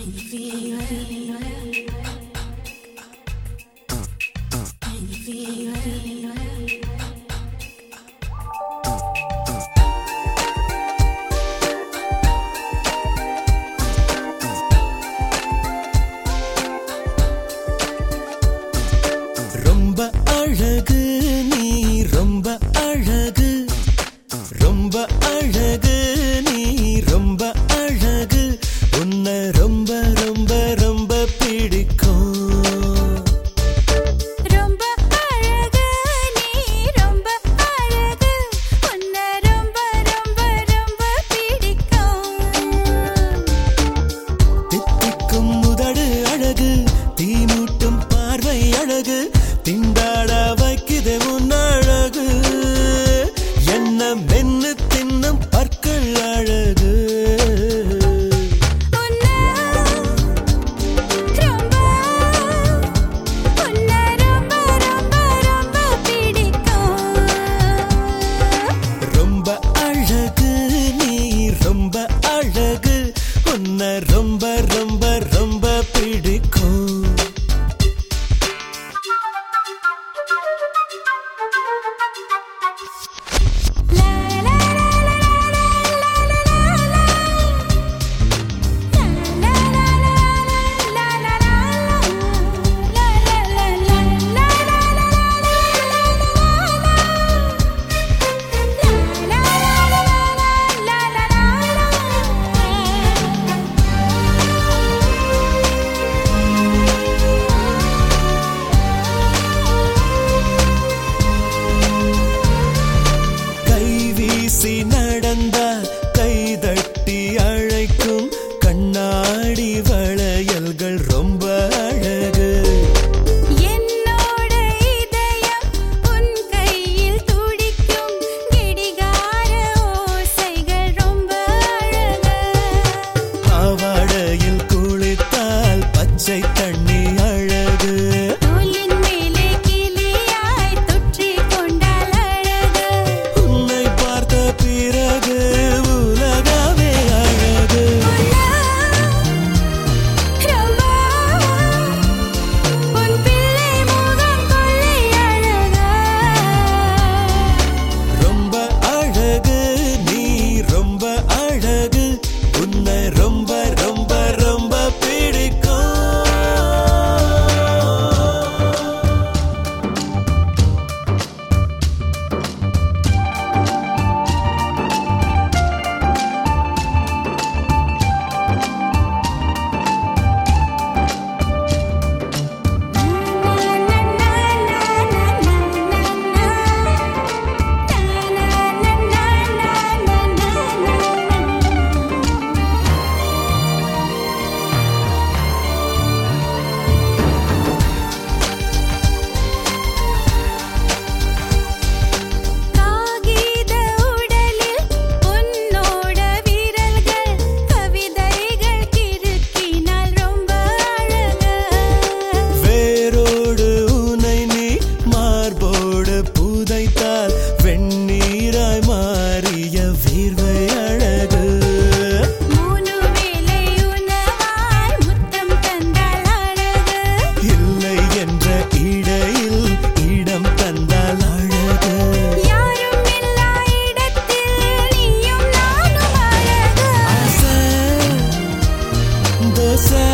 ரொம்ப அழகு நீ ரொம்ப அழகு ரொம்ப அழகு நீ ரொம்ப அழகு உன்னை ரொம்ப ரொம்ப ரொம்ப பிடிக்கும் ரொம்ப அழகு நீ ரொம்ப அழகு உன்னை ரொம்ப ரொம்ப ரொம்ப பிடிக்கும் தித்திக்கும் முதடு அழகு தீமூட்டும் பார்வை அழகு திண்டாட வைக்குது உன் அழகு என்ன மென்னு தின்னும் பற்கள் அழகு ரொம்ப அழகு நீ ரொம்ப அழகு உன்னை ரொம்ப ரொம்ப ரொம்ப பிடிக்கும் நடந்தா கைதட்டி அழைக்கும் கண்ணாடி வளையல்கள் ரொம்ப அழகு என்னோட இதயம் உன் கையில் துடிக்கும் கிடிகார ஓசைகள் ரொம்ப அழகு பாவாடையில் குளித்தால் பச்சை தண்ணி அழகு தோலின் மேலே கிளியாய் தொற்றிக் கொண்டால் அழகு உன்னை பார்த்த பிறகு உலகமே அழகு உன் பிள்ளை முகம் கொள்ளை அழகா ரொம்ப அழகு நீ ரொம்ப அழகு உன்னை ரொம்ப ரொம்ப ரொம்ப பிடிக்கும் காகித உடலில் உன்னோட விரல்கள் கவிதைகள் கிறுக்கினால் ரொம்ப அழகு வேரோடு உனை நீ மார்போடு புதைத்தால் வெண்ணீராய் மாறிய வீர்வை அழகு மூணு வேளை உணவால் முத்தம் தந்தால் அழகு இல்லை என்ற இடையில் இடம் தந்தால் அழகு யாரும் இல்லா இடத்தில் நீயும் நானும் அழகு ஆசை தோசை